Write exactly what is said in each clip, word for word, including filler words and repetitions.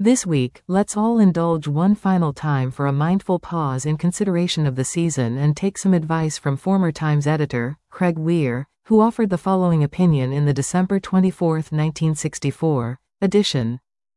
This week, let's all indulge one final time for a mindful pause in consideration of the season and take some advice from former Times editor, Craig Weir, who offered the following opinion in the December twenty-fourth, nineteen sixty-four edition.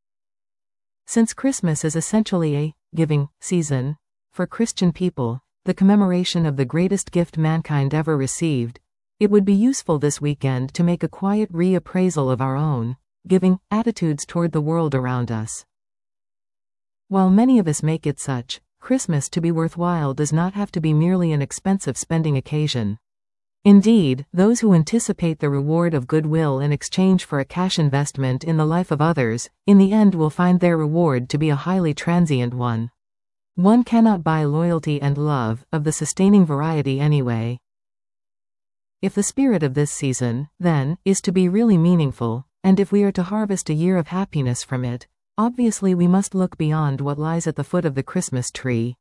Since Christmas is essentially a giving season for Christian people, the commemoration of the greatest gift mankind ever received, it would be useful this weekend to make a quiet reappraisal of our own giving attitudes toward the world around us. While many of us make it such, Christmas to be worthwhile does not have to be merely an expensive spending occasion. Indeed, those who anticipate the reward of goodwill in exchange for a cash investment in the life of others, in the end will find their reward to be a highly transient one. One cannot buy loyalty and love, of the sustaining variety anyway. If the spirit of this season, then, is to be really meaningful, and if we are to harvest a year of happiness from it, obviously we must look beyond what lies at the foot of the Christmas tree.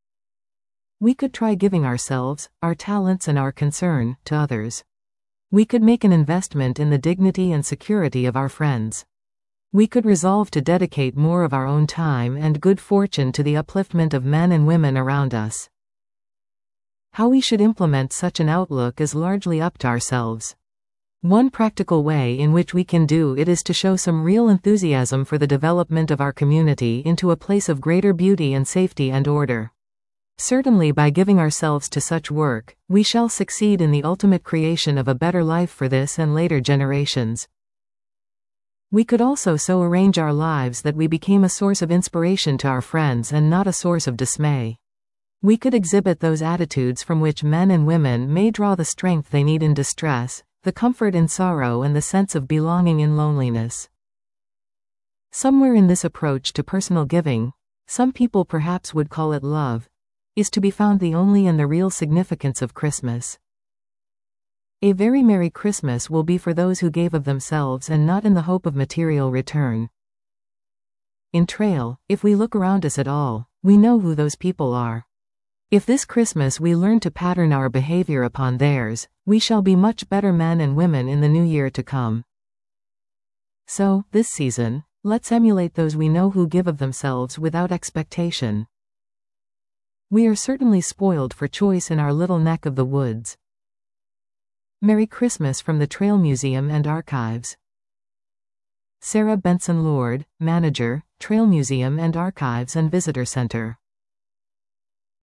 We could try giving ourselves, our talents and our concern, to others. We could make an investment in the dignity and security of our friends. We could resolve to dedicate more of our own time and good fortune to the upliftment of men and women around us. How we should implement such an outlook is largely up to ourselves. One practical way in which we can do it is to show some real enthusiasm for the development of our community into a place of greater beauty and safety and order. Certainly by giving ourselves to such work, we shall succeed in the ultimate creation of a better life for this and later generations. We could also so arrange our lives that we became a source of inspiration to our friends and not a source of dismay. We could exhibit those attitudes from which men and women may draw the strength they need in distress, the comfort in sorrow and the sense of belonging in loneliness. Somewhere in this approach to personal giving, some people perhaps would call it love, is to be found the only and the real significance of Christmas. A very Merry Christmas will be for those who gave of themselves and not in the hope of material return. In trail, if we look around us at all, we know who those people are. If this Christmas we learn to pattern our behavior upon theirs, we shall be much better men and women in the new year to come. So, this season, let's emulate those we know who give of themselves without expectation. We are certainly spoiled for choice in our little neck of the woods. Merry Christmas from the Trail Museum and Archives. Sarah Benson Lord, Manager, Trail Museum and Archives and Visitor Center.